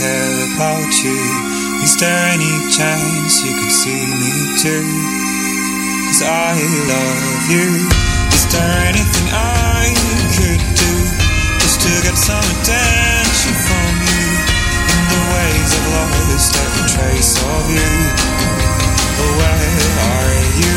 care about you. Is there any chance you could see me too? 'Cause I love you. Is there anything I could do just to get some attention from you? In the ways I've lost every trace of you. But where are you?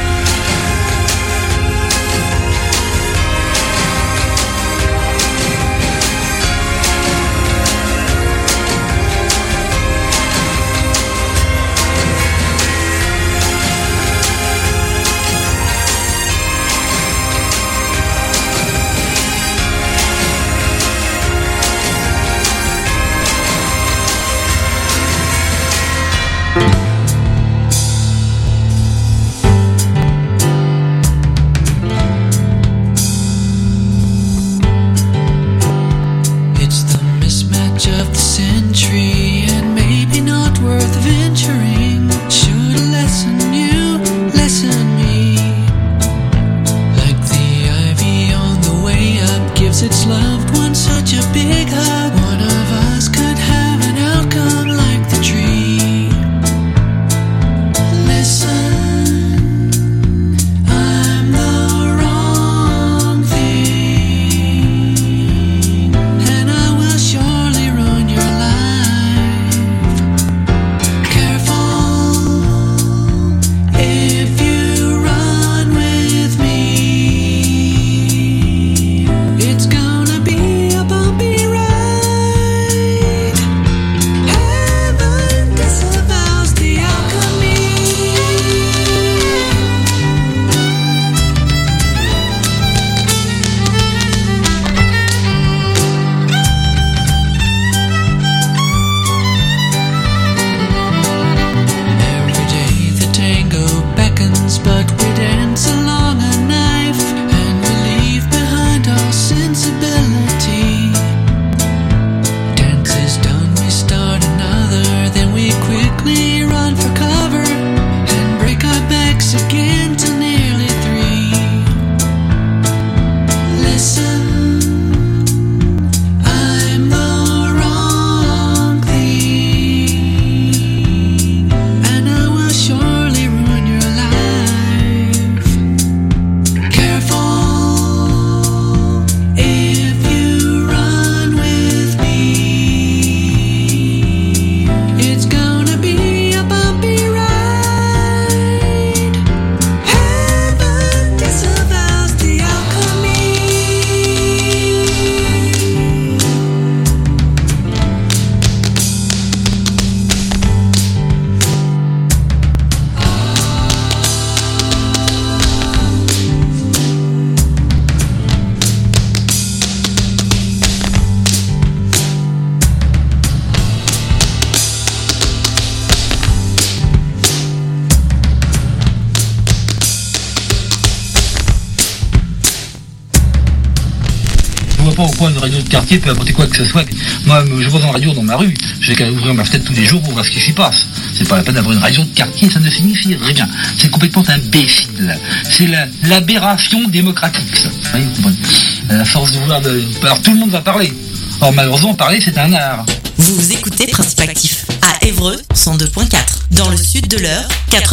Pas au point une radio de quartier peut apporter quoi que ce soit. Moi, je vois une radio dans ma rue, je vais qu'à ouvrir ma fenêtre tous les jours pour voir ce qui s'y passe. C'est pas la peine d'avoir une radio de quartier, ça ne signifie rien. C'est complètement imbécile. C'est l'aberration démocratique, ça. Vous comprenez ? À force de vouloir alors tout le monde va parler. Or malheureusement, parler c'est un art. Vous écoutez Principe Actif à Évreux 102.4, dans le sud de l'Eure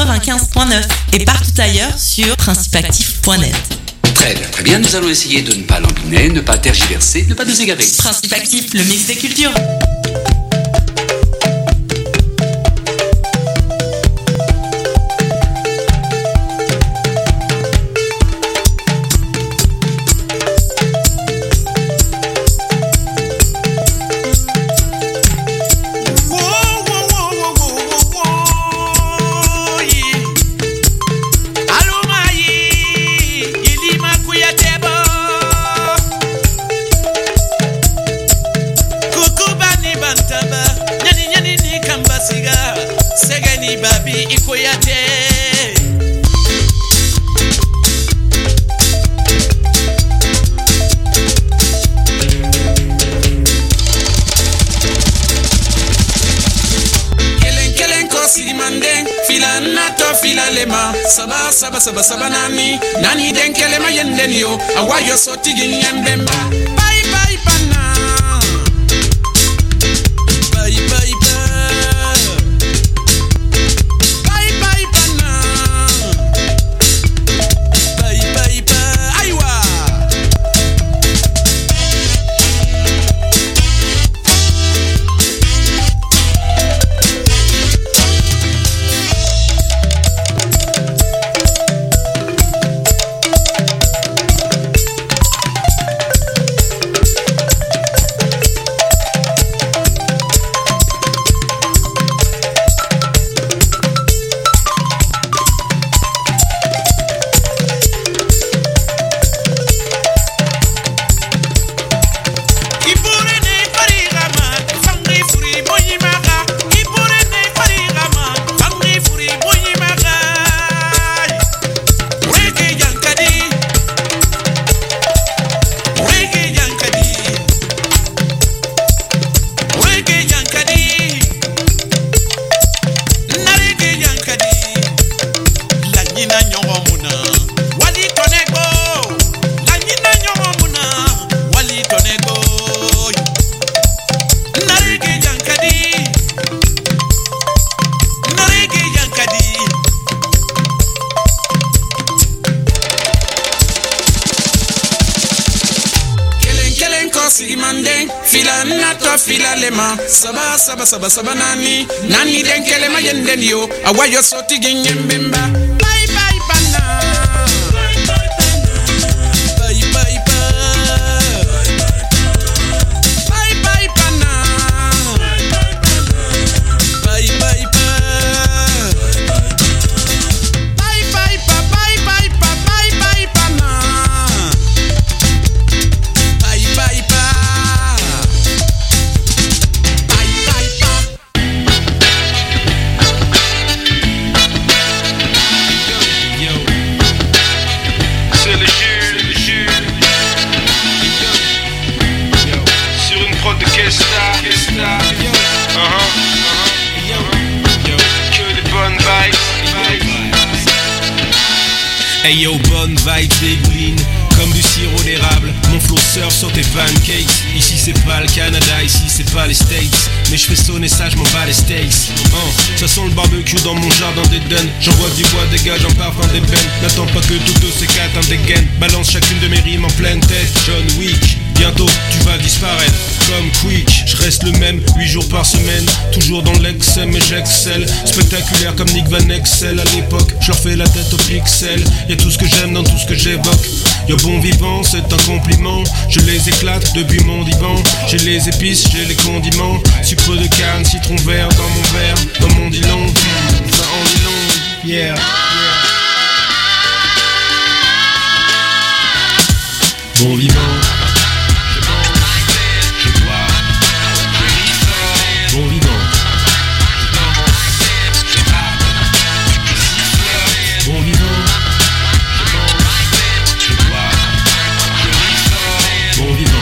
95.9 et partout ailleurs sur principeactif.net. Très bien, nous allons essayer de ne pas l'embiner, ne pas tergiverser, ne pas nous égarer. Principe Actif, le mix des cultures. Saba nani denkele mayenden yo awayo soti ginyembemba bye bye pana bye Saba nani denkele mayenden yo awayo soti ginyembemba bye bye bana bye bye bye bye bana bye bye bye bye bye bye bye bana bye bye Hey yo, bonne vibe dégouline comme du sirop d'érable. Mon flow surf sur tes pancakes. Ici c'est pas le Canada, ici c'est pas les States. Mais je fais sonner ça, je m'en bats les steaks. Ça sent le barbecue dans mon jardin d'Eden. J'envoie du bois, dégage un parfum d'ébène. N'attends pas que toutes ces quatre un dégaine. Balance chacune de mes rimes en pleine tête. John Wick, bientôt tu vas disparaître comme Quick. Je reste le même 8 jours par semaine. Toujours dans l'excel mais j'excelle. Spectaculaire comme Nick Van Exel. À l'époque je leur fais la tête au pixel. Y'a tout ce que j'aime dans tout ce que j'évoque. Y'a bon vivant c'est un compliment. Je les éclate depuis mon divan. J'ai les épices, j'ai les condiments. Sucre de canne, citron vert dans mon verre. Dans mon dilon, ça en dit long. Yeah. Bon vivant. Bon vivant. Bon vivant. Bon vivant.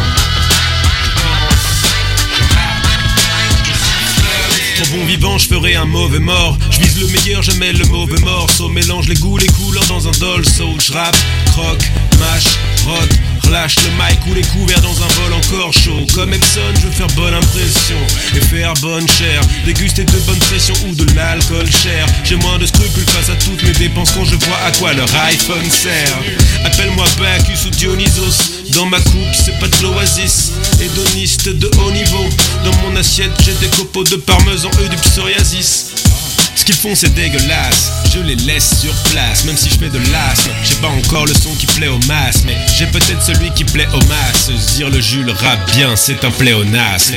Trop bon vivant, je ferai un mauvais mort. Je vise le meilleur, je mets le mauvais morceau. Mélange les goûts, les couleurs dans un dolce. Je rappe, croque, mâche, rote. Relâche le mic ou les couverts dans un vol encore chaud. Comme Epson, je veux faire bonne impression et faire bonne chair. Déguster de bonnes pressions ou de l'alcool cher. J'ai moins de scrupules face à toutes mes dépenses quand je vois à quoi leur iPhone sert. Appelle-moi Bacchus ou Dionysos. Dans ma coupe, c'est pas de l'oasis. Hédoniste de haut niveau. Dans mon assiette, j'ai des copeaux de parmesan, eux du psoriasis. Ce qu'ils font c'est dégueulasse, je les laisse sur place. Même si je fais de l'asthme, j'ai pas encore le son qui plaît aux masses. Mais j'ai peut-être celui qui plaît aux masses. Dire le Jules rappe bien, c'est un pléonasme.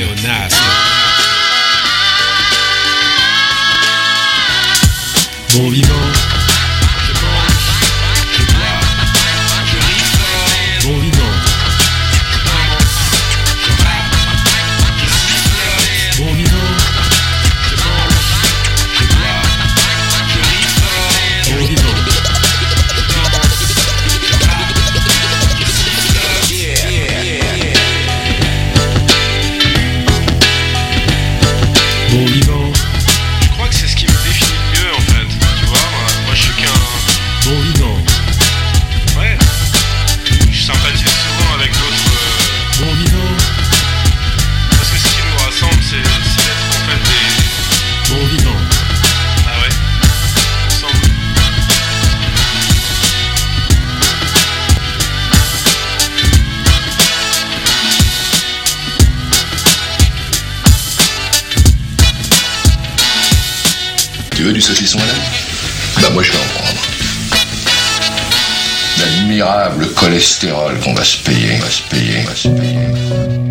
Bon vivant. Bon vivant. Bon vivant. Bon vivant. Je crois que c'est ce qui me définit le mieux en fait. Tu vois, moi je suis qu'un. Bon vivant. Ouais. Je sympathise souvent avec d'autres. Bon vivant. Parce que ce qui nous rassemble, c'est d'être en fait des. Bon vivant. Ah ouais. Ensemble. Tu veux du saucisson à l'ail? Bah moi je vais en prendre. L'admirable cholestérol qu'on va se payer, on va se payer, on va se payer.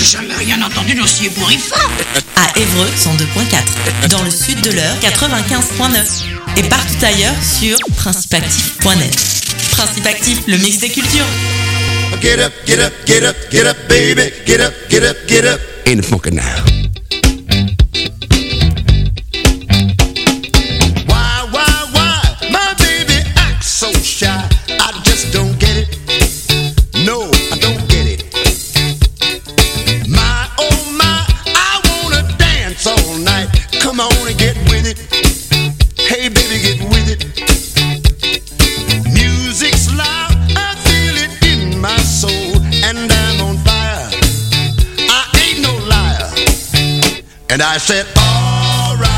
jamais rien entendu d'aussi ébouriffant. À Évreux 102.4, dans le sud de l'Eure 95.9 et partout ailleurs sur principeactif.net. Principe Actif, le mix des cultures. Get up, get up, get up, get up, baby. Get up, get up, get up. Ain't it funky now? Why? My baby acts so shy. I just don't get it. No, I don't get it. My, oh my, I wanna dance all night. Come on and get with it. Hey baby, get with it. Music's loud, I feel it in my soul, and I'm on fire. I ain't no liar. And I said, alright,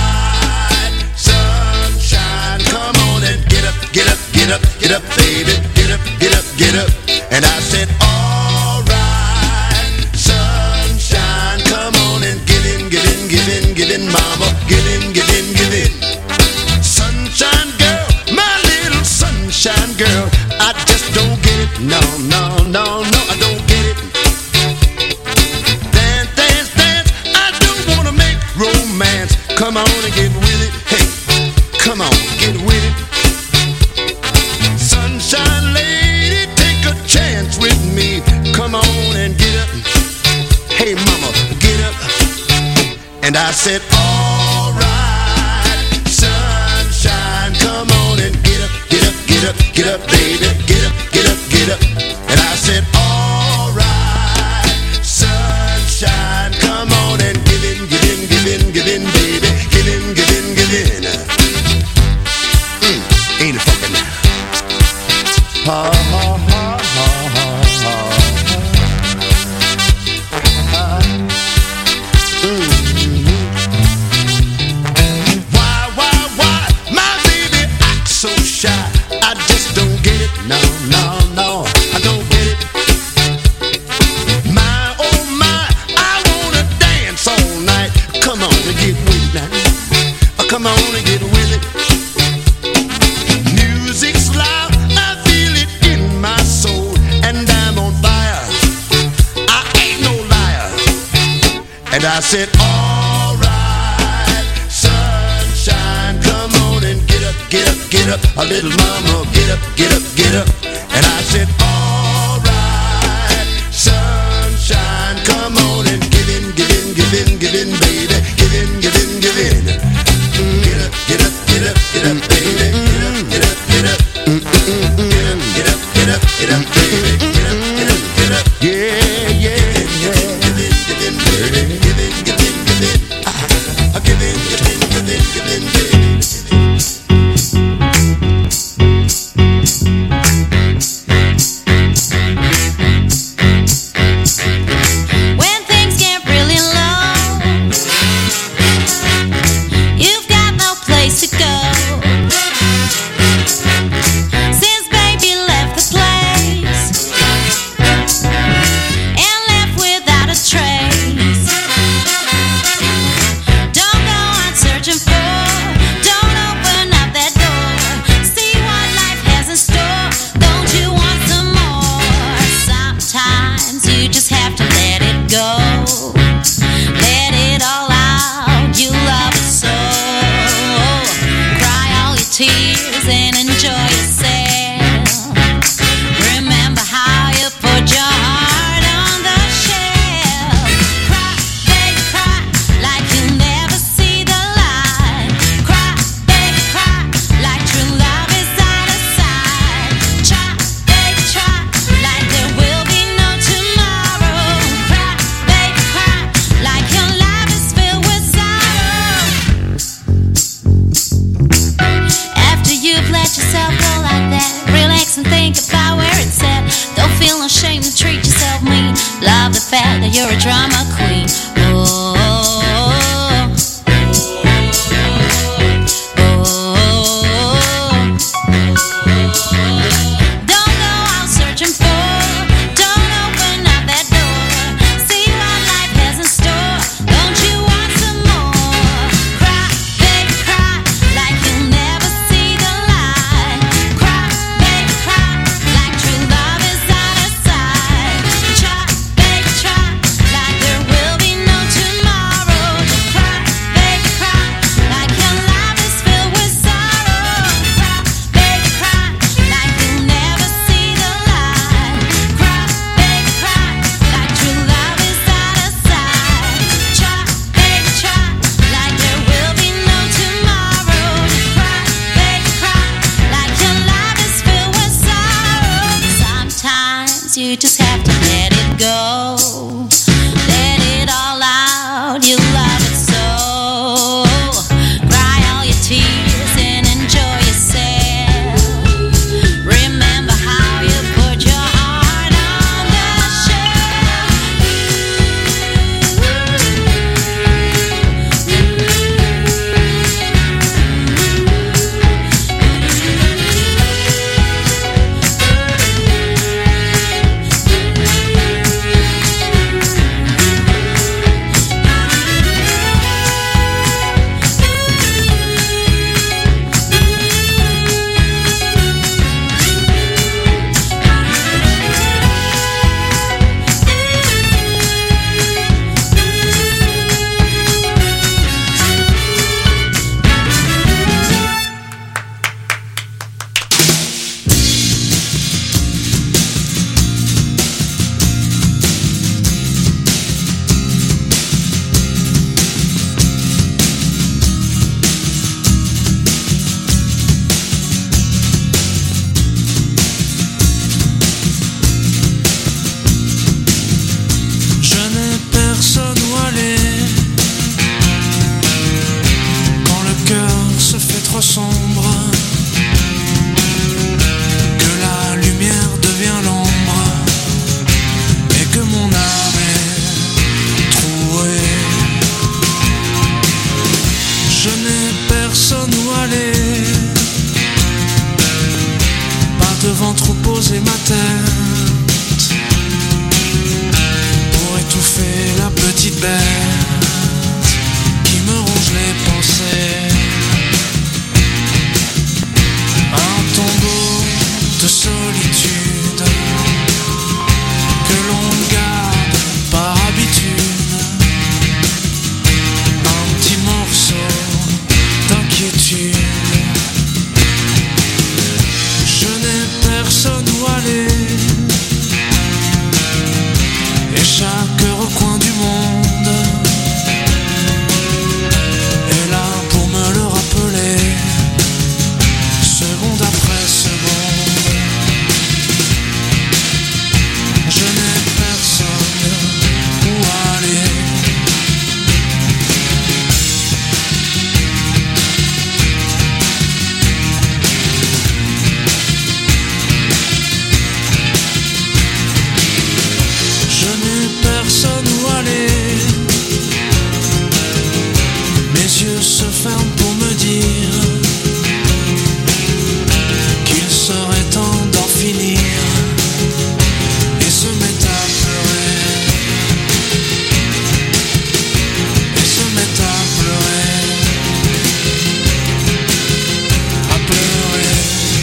sunshine, come on and get up, get up, get up, get up, baby, get up, get up, get up. And I said, alright, sunshine, come on and give in, give in, give in, give in, mama, give in, give in, give in. Sunshine girl, my little sunshine girl, I just don't get it. No, I don't get it. Dance, dance, dance, I don't wanna make romance. Come on and get with it. Hey, come on, get with it. Sunshine lady, take a chance with me. Come on and get up. Hey mama, get up. And I said, alright, sunshine, come on and get up, get up, get up, get up, baby, get up, get up, get up. And I said, alright, sunshine, come on and give in, give in, give in, give in, baby, give in, give in, give in. Ain't it fucking now? Ha ha ha ha ha ha. Why? My baby acts so shy. I just don't get it. No, I don't get it. My, oh my, I wanna dance all night. Come on and get with it now. Come on and get with it. Music's loud, I feel it in my soul, and I'm on fire. I ain't no liar. And I said, alright, sunshine, come on and get up, get up, get up. A little mama, get up, get up, get up. And I said, alright, sunshine, come on and give in, give in, give in, give in, baby. Give in, give in, give in. Get up, get up, get up, get up, baby. Get up, get up, get up. Get up, get up, get up, get up, baby. Get up, get up, get up. Yeah. Give in, give in, baby. Give in, give in, give in. Give in, give in, give in, give in, baby. You're a drama queen. Oh, don't go out searching for, don't open up that door. See what life has in store. Don't you want some more? Cry, baby, cry like you'll never see the light. Cry, baby, cry like true love is out of sight. Try, baby, try like there trop sombre, que la lumière devient l'ombre, et que mon âme est trouée. Je n'ai personne où aller, pas de ventre où poser ma tête, pour étouffer la petite bête qui me ronge les pensées. Un tombeau de solitude que l'on garde par habitude, un petit morceau d'inquiétude. Je n'ai personne où aller, et chaque recoin du monde est là pour me le rappeler, seconde après seconde. Je n'ai personne où aller. Je n'ai personne où aller. Mes yeux se ferment pour me dire qu'il serait temps d'en finir, et se met à pleurer, et se met à pleurer, à pleurer.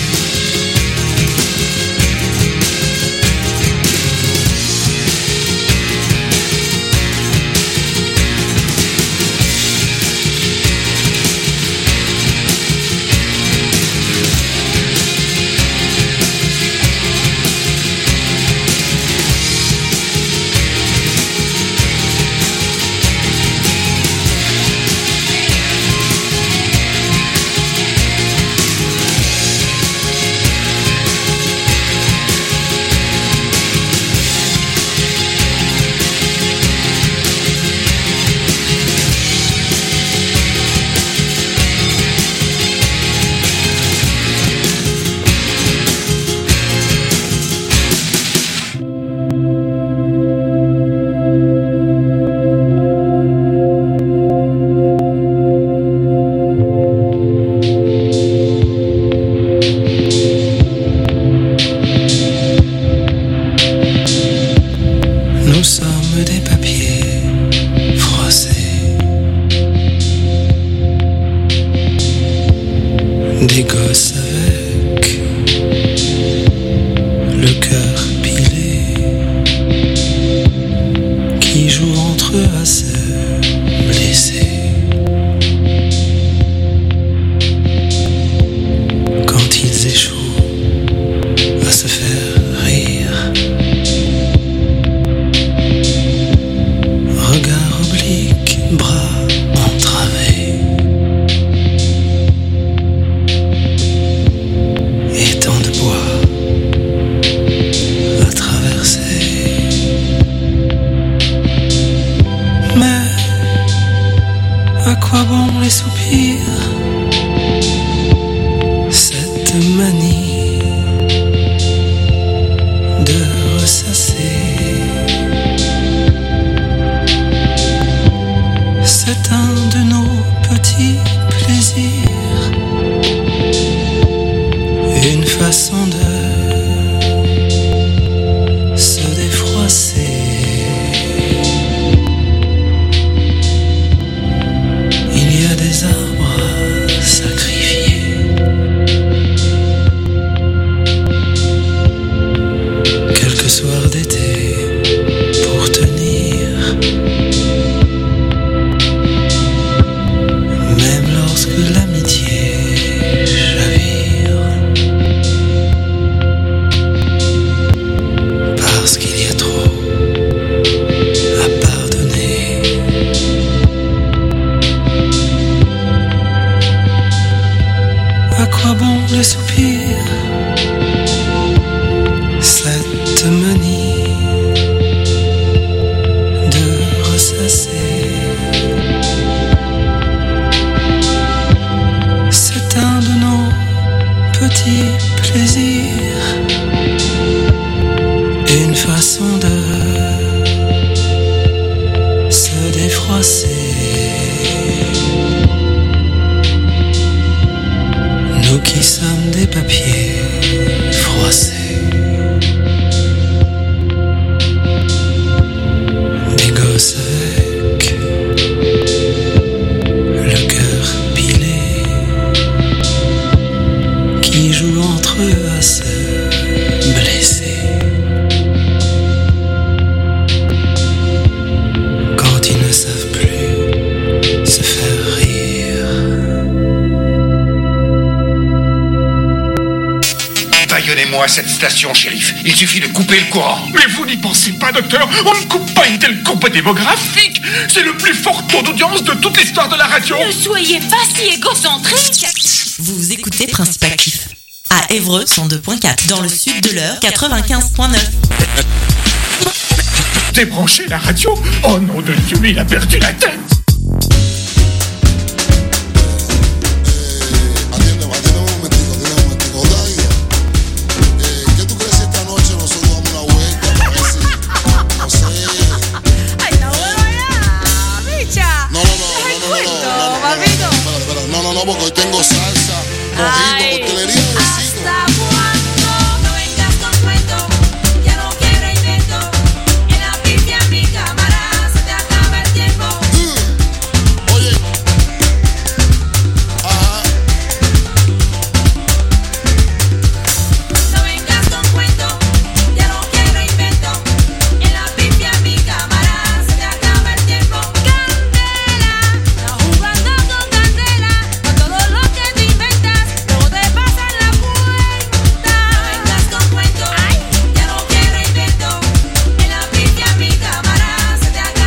Nous sommes des papiers froissés, des gosses avec le cœur pilé, qui jouent entre eux à se blesser. Quand ils échouent à se faire rire, regard oblique, bras entravés, et tant de bois à traverser. Mais à quoi bon les soupirs, cette manie de ressasser? C'est un de nos petits plaisirs, une façon de se défroisser. Il y a des arbres à sacrifier, quelques soirs d'été pour tenir. Même lorsque l'amitié chavire, parce qu'il y a trop à pardonner. À quoi bon les soupirs, cette manie de ressasser? C'est un papier froissé. Des gosses avec le cœur pilé qui jouent entre eux à se blesser. Quand ils ne savent plus se faire rire. Baillonnez-moi cette station, shérif. Il suffit de couper le courant. Mais vous n'y pensez pas, docteur. On ne coupe pas une telle courbe démographique. C'est le plus fort taux d'audience de toute l'histoire de la radio. Ne soyez pas si égocentrique. Vous écoutez Principe Actif à Évreux 102.4, dans le sud de l'Eure 95.9. Débranchez la radio. Oh nom de Dieu, mais il a perdu la tête. No, porque hoy tengo sal.